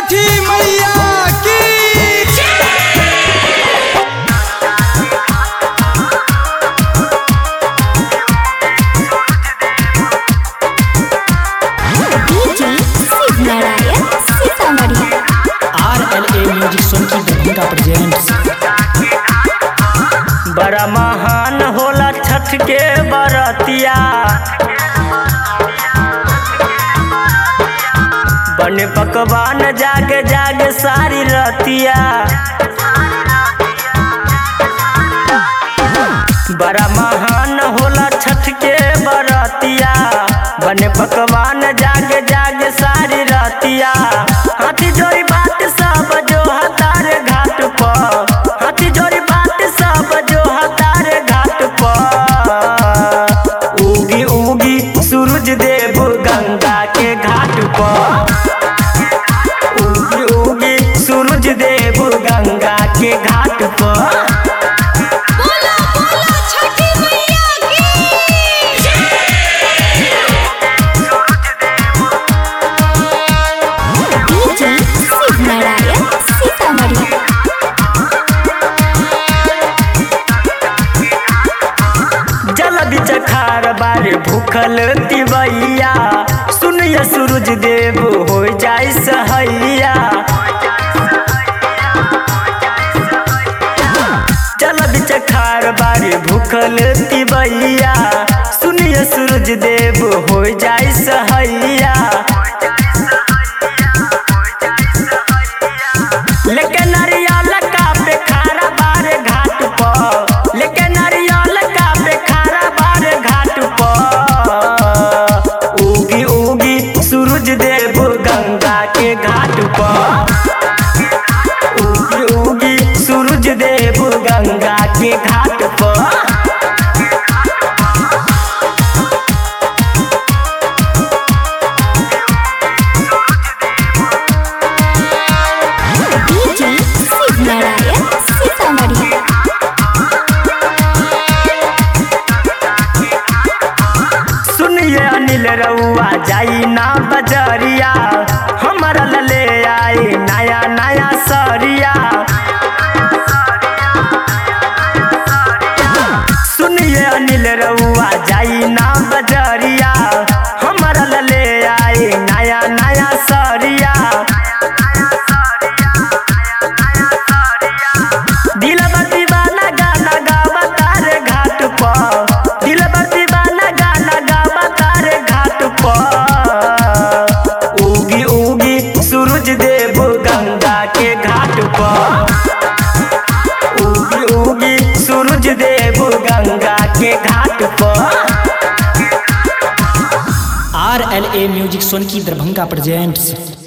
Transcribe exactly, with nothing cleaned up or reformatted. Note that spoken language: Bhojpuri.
छठी मैया की R L A music Sonki Darbhanga presents. बड़ा महान होला छठ के बरतिया, बने पकवान जाग जाग सारी रतिया। बड़ा महान होला छठ के बरतिया, बने पकवान जाग जाग सारी रतिया। हाथी जोड़ी बात सब जो हतारे घाट पर, हाथी जोड़ी बात सब जो हतारे घाट पर। उगी उगी सूरज देव गंगा के घाट पर, उगी उगी सूरज देव गंगा के घाट पर। जल बिच खार बारे भूखल तिवैया, सुनिए सूरज देव हो जाए सहैया। जल बिच खार बारे भूखल तिवैया, सुनिए सूरज देव हो जाए सहैया। लेके नारियल का पे खारा बारे घाट पर, लेके नारियल का पे खारा बारे घाट पर। उगी उगी सूरज देव गंगा के घाट पर, उगी उगी सूरज देव गंगा के घाट पर। सुनिए अनिल रउआ जाई ना बजरिया, हमारा लले आई नया नया सरिया। सुनिए अनिल रउआ जाई ना बजरिया, हमारा लले आई नया नया सरिया। दिलवा दीवाना गाना गावा तारे घाट पर, दिलवा दीवाना गाना गावा तारे घाट पर। उगी उगी सूरज देव गंगा के घाट पर, उगी उगी सूरज देव गंगा के घाट पर। R L A music Sonki Darbhanga presents.